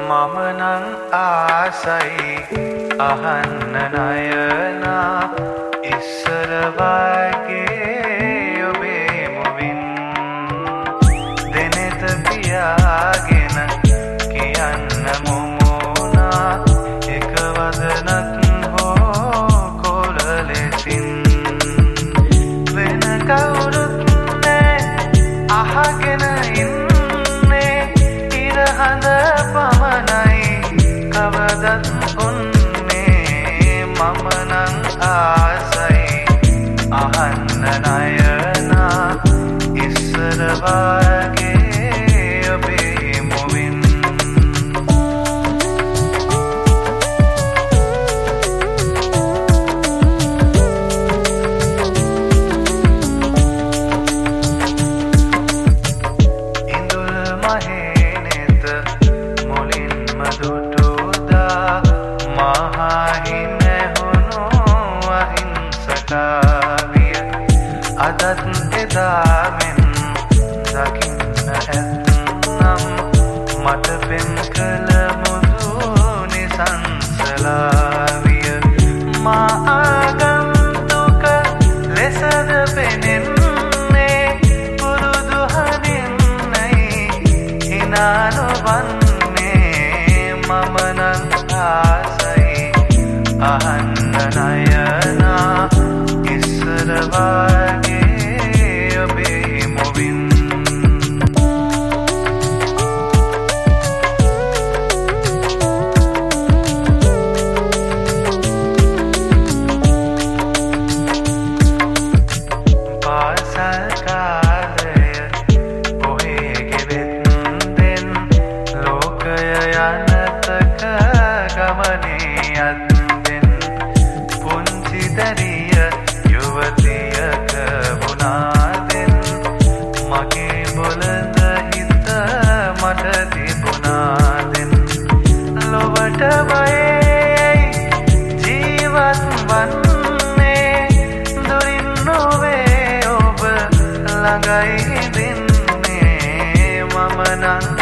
මම නං ආසයි අහන්න නයනා ඉස්සර වගේ ඔබේ මුවින් දෙනෙත පියාගෙන කියන්න මොමෝනා එක වදනක් හෝ කොළ ලෙසින් වෙන කවුරුත් නෑ අහගෙන ඉන්නේ ඉරහඳ පමණයි කවදත් ඔන්නේ මම නං ආසයි අහන්න නයනා ඉස්සර වගේ ඔබේ මුවින් ඉඳුල් මහේනෙත මුලින්ම දුටුදා මහහින හුණු අහිංසකාවිය අදත් එදාමෙන් දකින්න ඇත්නම් මට පෙන් කළ මුදු නිසංසලාවිය මා ආගන්තුක ලෙසද පෙනෙන්නේ පුරුදු හදින්නයි හිනානොවන්නේ මම නං ආසයි අහන්න නයනා ඉස්සර වගේ ඔබේ මුවින් පාසල් කාලය ඔහේ ගෙවෙත්දෙන් ලෝකය යනතක ගමනේ අත්දෙන් පුංචි දැරිය යුවතියක වුණාදෙන් මගේ බොළඳ හිත මට තිබුණාදෙන් ලොවට බයයි ජීවත් වන්නේ දුරින් නොවේ ඔබ ළඟයි දෙන්නේ මම නං